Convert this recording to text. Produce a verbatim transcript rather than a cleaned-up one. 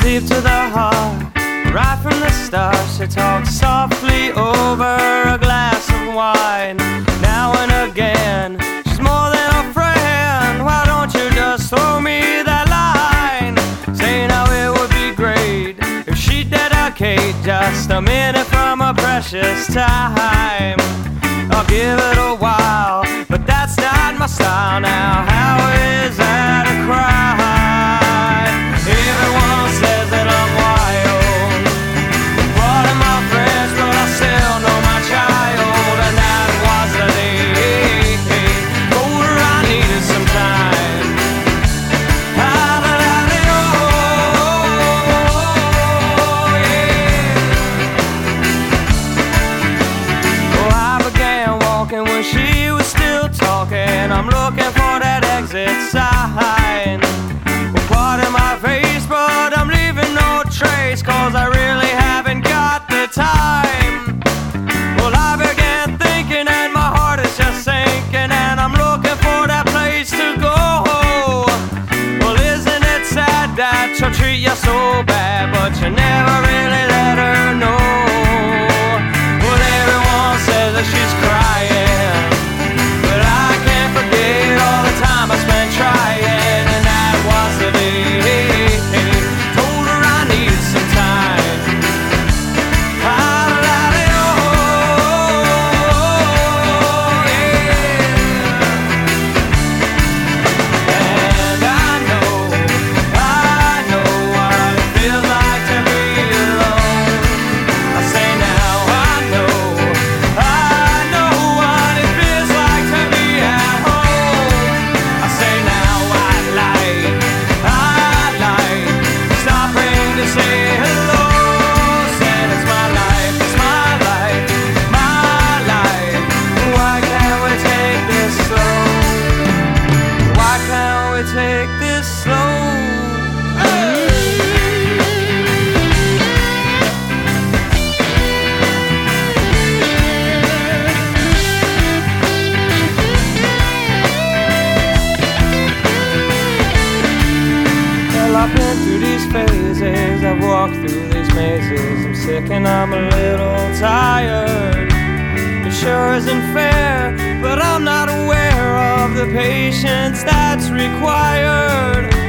deep to the heart, right from the start. She talks softly over a glass of wine. Now and again, she's more than a friend. Why don't you just throw me that line? Saying how it would be great if she'd dedicate just a minute from her precious time. I'll give it a while, but that's not my style now. How is that a crime? Everyone says that I'm wild. One of my friends, but I still know my child. And that was the day. Told her I needed some time. When she was still talking, I'm looking for that exit sign. Well, pardon my face, but I'm leaving no trace, cause I really haven't got the time. Well, I began thinking and my heart is just sinking, and I'm looking for that place to go. Well, isn't it sad that she'll treat you so bad, but you never really let her know? Well, everyone says that she's crying, I spent trying, and that was the day. Told her I needed some time. And I know, I know what it feels like to be alone. I say now I know, I know what it feels like to be at home. Say hello, said it's my life, it's my life, my life. Why can't we take this slow? Why can't we take this slow? Well, I've been through these phases, I've walked through these mazes. I'm sick and I'm a little tired. It sure isn't fair, but I'm not aware of the patience that's required.